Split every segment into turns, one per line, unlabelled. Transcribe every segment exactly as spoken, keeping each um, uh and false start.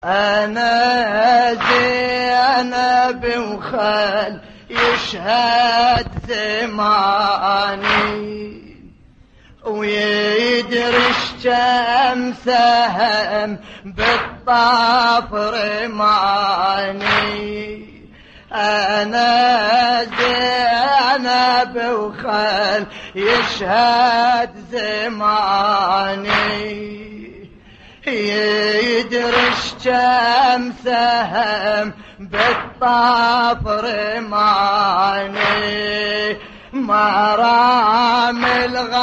أنا زينب وخال يشهد زماني ويدرش كم سهم بالطاف رماني. أنا زينب وخال يشهد زماني يدرش كم سهم بالطاف رماني. مرام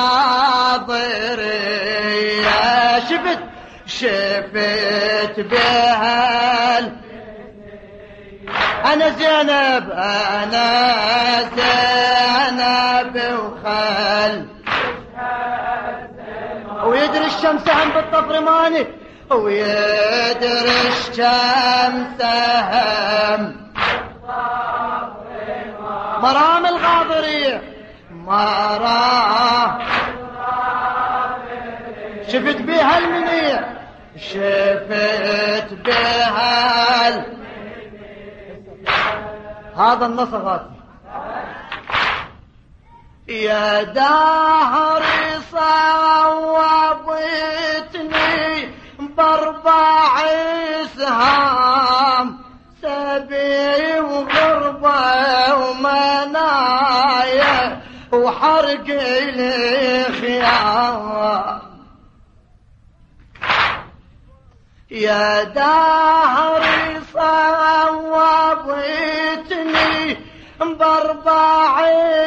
الغاضرية شفت شفت بهال. أنا زينب أنا زينب وخال ويدري الشمس هم بالطف رماني ويدري الشمس هم مرام الغاضرية مرام شفت بها المنية شفت بها ال... هذا النصغات. يا دهري صوبتني باربع سهام سبي وغربة ومنايا وحرق لي خيام. يا دهري صوبتني باربع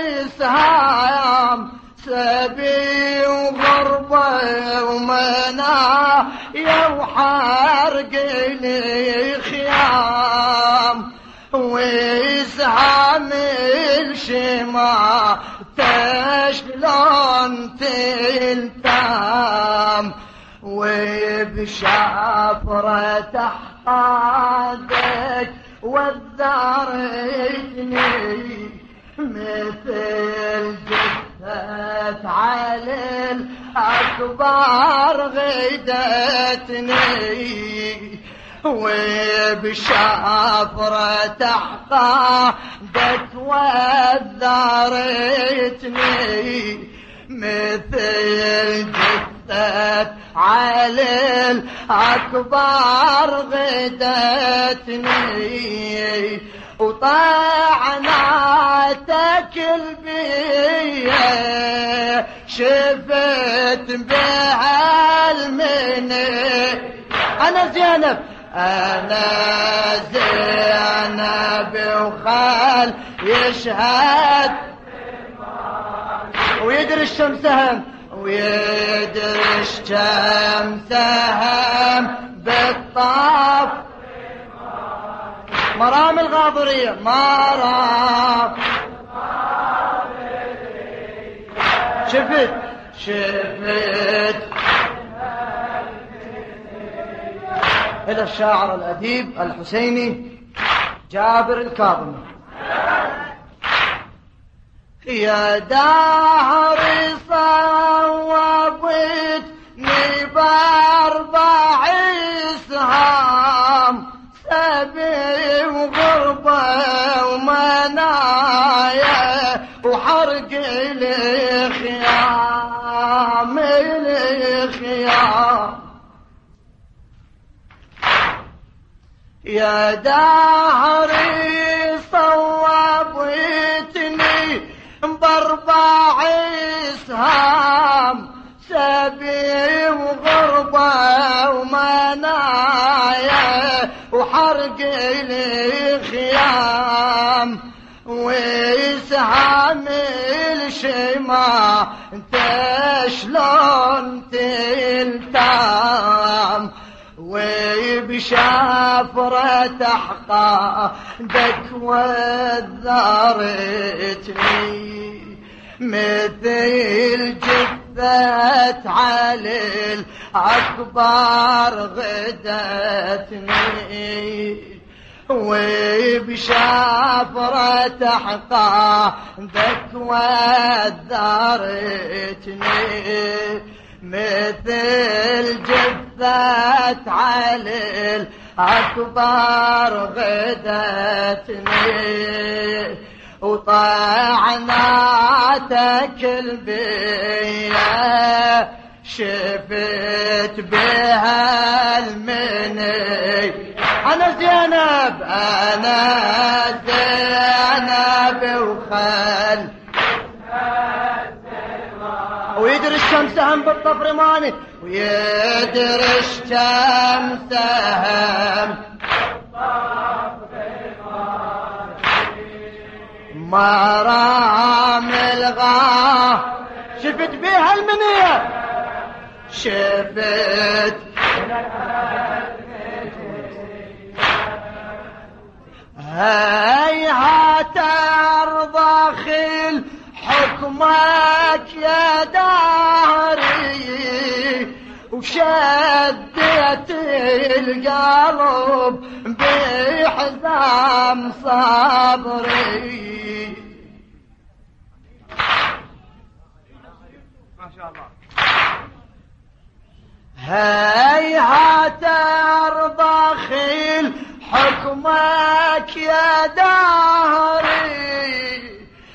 سهام سبي وغربة ومنايا وحرق لي خيام. ويسهم الشمع تشلون تلتام وبشافرة حقادك وذرتني مثل جثة علي الأكبر غيدتني. وبشافرة حقادك وذرتني مثل جثة علي الأكبر غدتني. وطعناتك البيه شفت بها المني. أنا زينب أنا زينب وخال يشهد ويدري الشمسهم ويدري الشمسهم بالطاف مرام الغاضرية مرام شفت شفت. إلى الشاعر الأديب الحسيني جابر الكاظمي. يا دهري صوبتني باربع سهام سبي وغربة ومنايا وحرق لي خيام لي خيام. يا دهري صوبتني باربع سهام سبي وغربة ومنايا وحرق لي خيام. ويسهم الشمع تشلون تلتام وبشافرة حقادك وذرتني مثل جثة علي الأكبر غدتني. وبشافرة حقادك وذرتني مثل جثة علي أكبر غدتني وطعناتك البيا شفت بها المني. أنا زينب أنا زينب وخل ويدري الشمس هم بالطفر ماني ويدري الشمس هم مرام الغاه شفت بها المنية شفت هيهات ارضى خل حكمك يا داري وشدت القلب بحزام صبري.
ما شاء الله.
هيهات ارضى خل حكمك يا داري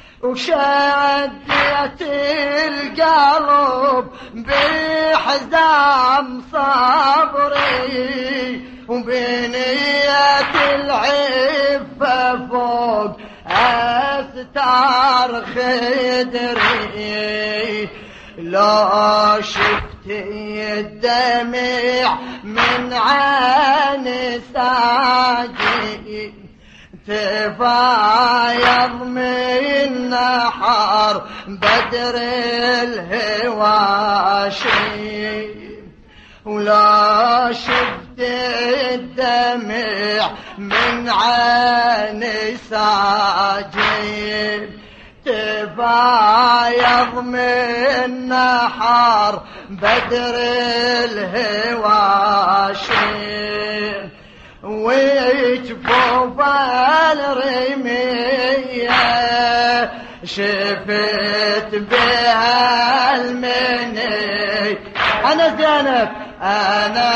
وشدت القلب بحزام صبري وبنية العفة فوق أستار خدري. لو شفتي الدمع من عين ساجي تفايض من نحر بدر الهواشي. ولا شفت الدمع من عين ساجي تفايض من نحر بدر الهواشي. وجفوف الرمية شفت بها المني. أنا زينب أنا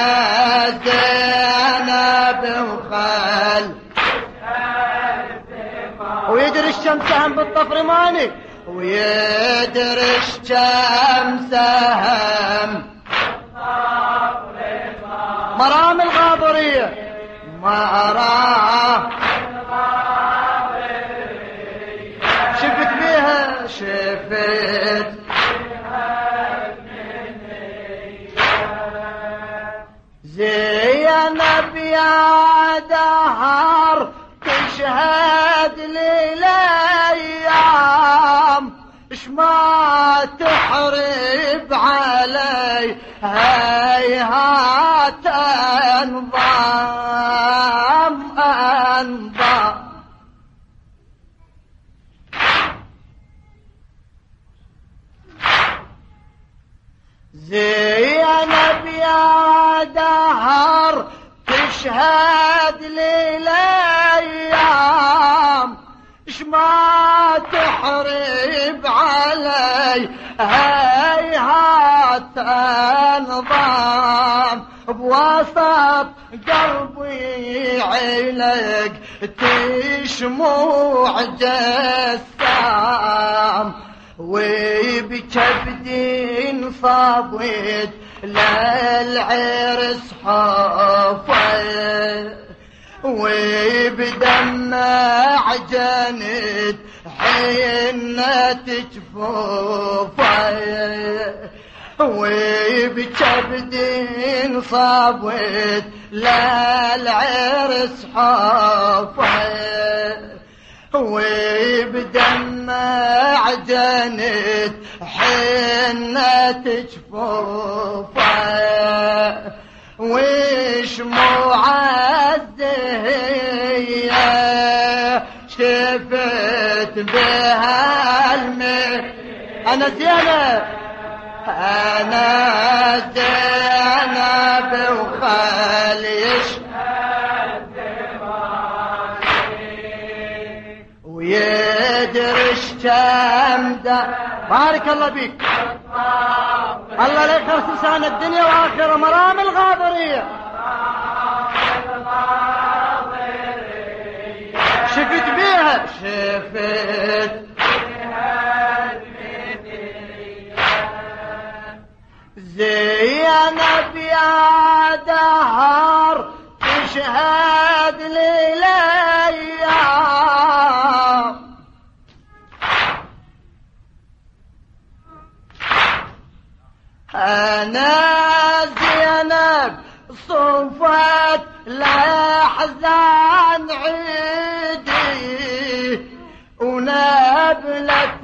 زينب وخل ويدري الشمس هم بالطفر ماني ويدري الشمس هم مرام الغاضرية مرام شفت بيها شفت زينب يا دهر تشهد لي الايام اش ما تحرب علي هيهات انظام انظام. زينب يا دهر تشهد لي الايام اش ما تحرب علي هيهات انظام. بوسط قلبي عينك تشموع جسام وبكبدي انصابت للعرس حفظ وبدمع جند حنة جفوفه وبكبدي انصابت للعرس حفظ وبدمع جند حنة جفوفه وشموع الزهية شفت بها المي. أنا زينب أنا زينب وخليش ويدري الشمدة. بارك الله بيك الله لا يخرس لسان الدنيا وآخرة مرام الغاضرية. شفت زينب يا دهر تشهد لي الايام انا زينب صفت لاحزان عيدي ونبلت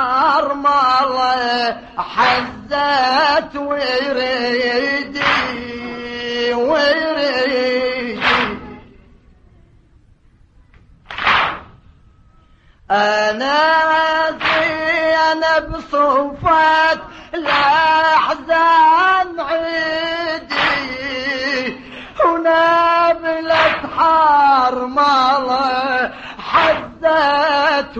حرمله حزت وريدي وريدي انا زينب صفت الاحزان عيدي ونبلت حرمله حزت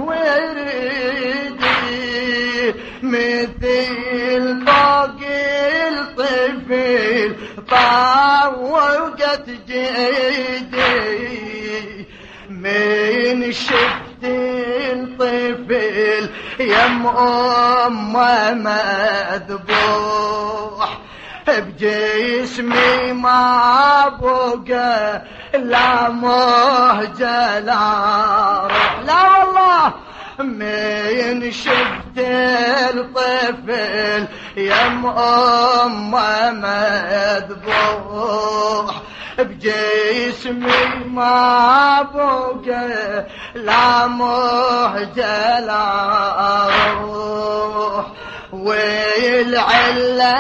وريدي مثل باقي الطفل طوقت جيدي من شفت الطفل يم أمه مذبوح بجسمي ما بقى لا مهجة لا لا والله من شفت الطفل يم أمه مذبوح بجسمي ما بقى لا مهجة لا روح والعلة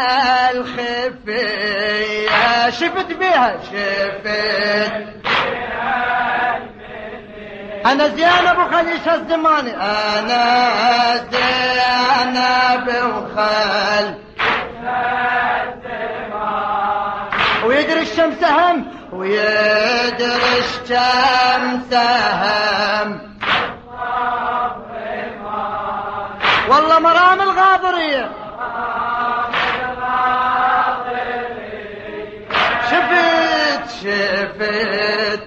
الخفية شفت بها شفت أنا زينب وخليش الزماني أنا زينب وخل ويدري الشمس هم ويدري الشمس هم والله مرام الغاضرية شفت شفت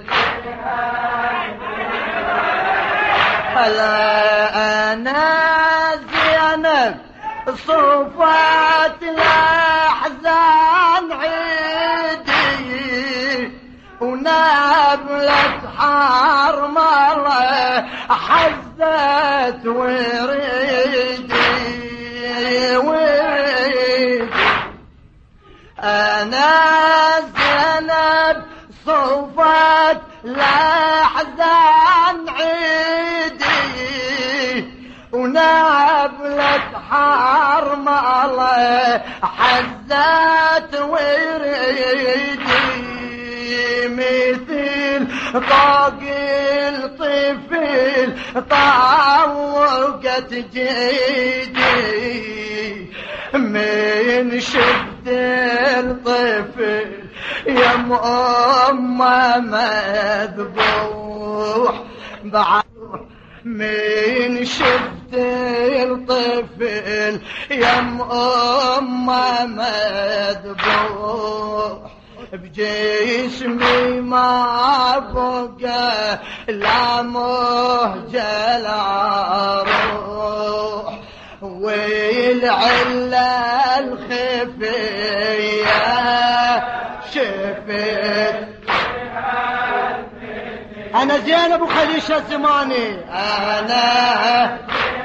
هلا أنا زينب صفت الأحزان عيدي ونبلت حرمله حزت وريدي وريدي أنا زينب صفت الأحزان عيدي ونبلت حرمله حزت وريدي مثل طاقي الطفل طوقت جيدي من شفت الطفل يم أمه مذبوح بعد من شفت الطفل يم أمه مذبوح بجسمي ما بقى لا مهجة لا روح والعلة الخفية شفت أنا زينب وخليش الزماني أنا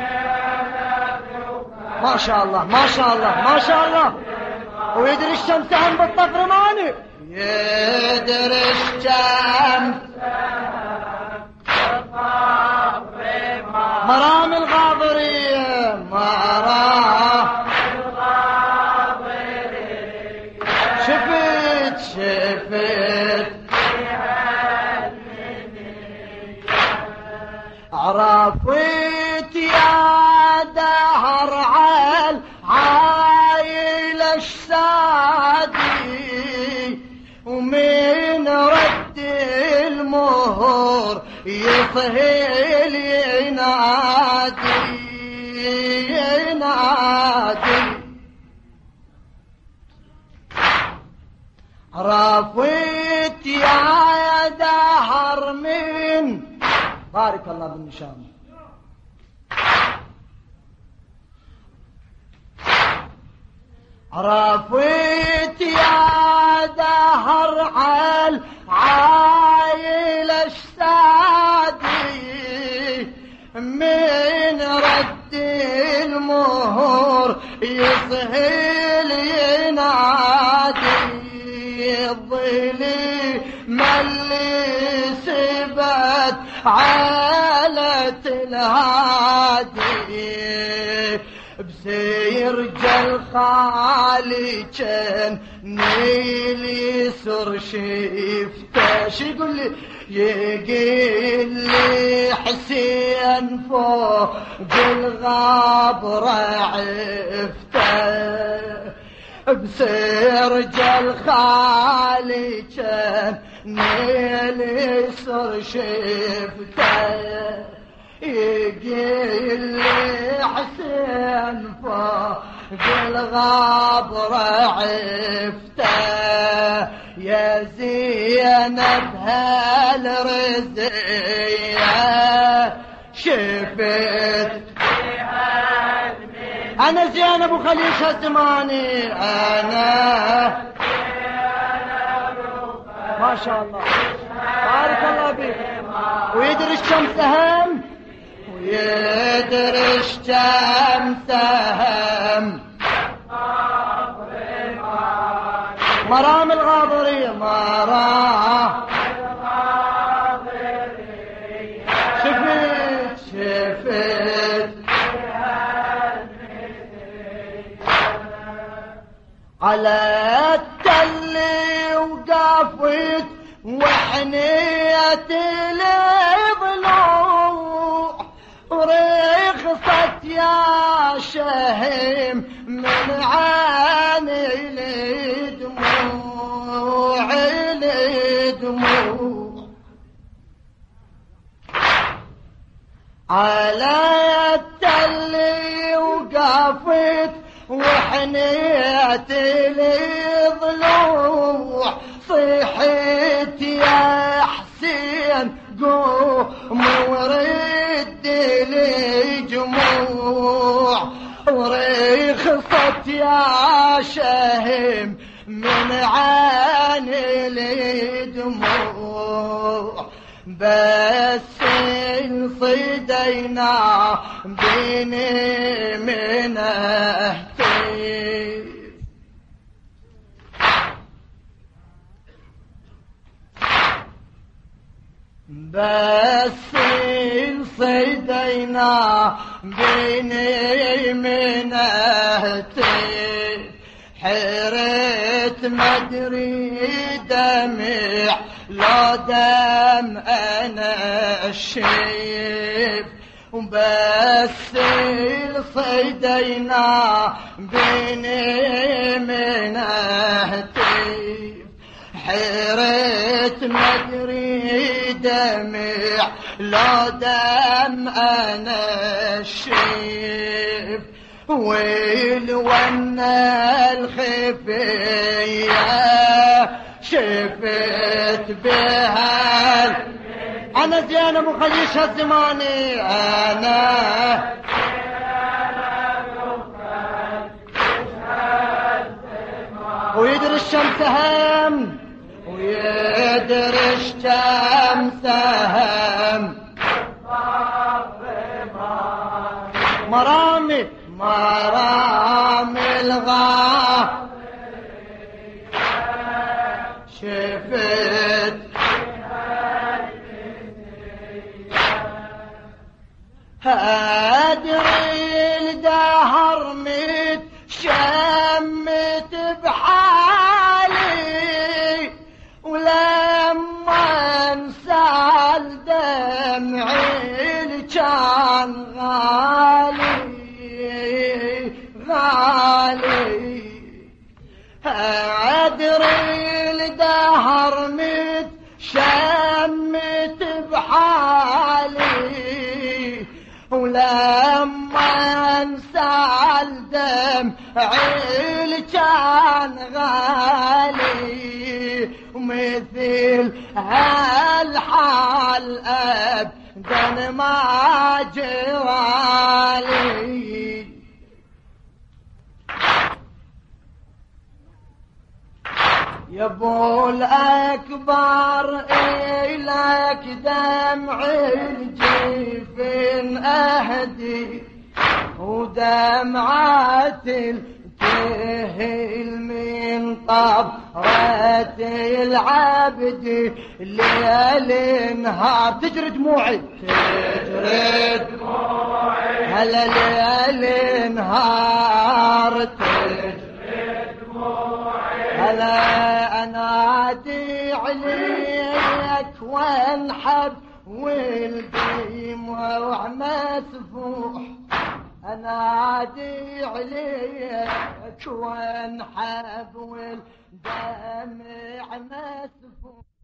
ما شاء الله ما شاء الله ما شاء الله ويدري الشمس هم بالطفر ماني يدري الشمس مرام الغاضرية مرام شفت شفت عرفت يا دهر عال عايل السادي ومن رد المهور يطهل ينادي ينادي عرفت يا دهر من بارك الله بالنشام. عرفت يا دهر عال عايل السادي من رد المهور يصهل ينادي الظلي ملي سبت عالة الهادي بسيرجل خالي كان نيلي سر شفته شي يقول لي يقول لي حسين فوق الغابرة عفته بسيرجل خالي كان نيلي سر شفته يقول لي حسين فوق الغابرة عفته يا زينب هالرزية شفت أنا زينب وخليش هالزماني أنا ما شاء الله بارك الله بك ويدري الشمس أهم ويدري الشمس أهم مرام الغاضرية مرام شفت شفت على التل وقفت وحنيت الضلوع ورخصت يا شهم من عاني الدموع الدموع على التل وقفت وحنيت الضلوع صيحت يا حسين قوم ورد لي جموع ورخصت يا شهم من عاني الدموع بس انصدينا بيني من اهتي بس انصدينا بيني من اهتي حرت مدري دمع لا دم انا الشيب وبس صيدينا بيني من اهتي حرت مدري دمع لا دم انا الشيب ويل وانا الخفية شفت بها انا زينب وخليش هالزماني انا ويدري الشمس هم ويدري الشمس هم مرامي مرامي الغا شفت هادري الدهر مت شمت بحالي ولما انسال دمعي كان غالي غالي هادري الدهر مت شمت بحالي ولما انسال دمعي كان غالي ومثل هالحال ابد ابدا ما جوالي يا ابو الاكبر الك دمع الجيفين اهدي ودمعات الكهل من طبرة العبد ليل نهار تجري دموعي تجري دموعي هلا ليل نهار تجري دموعي هلا انادي عليك وانحب والدموع مسفوح انادي عليك وانحب والدمع مسفوح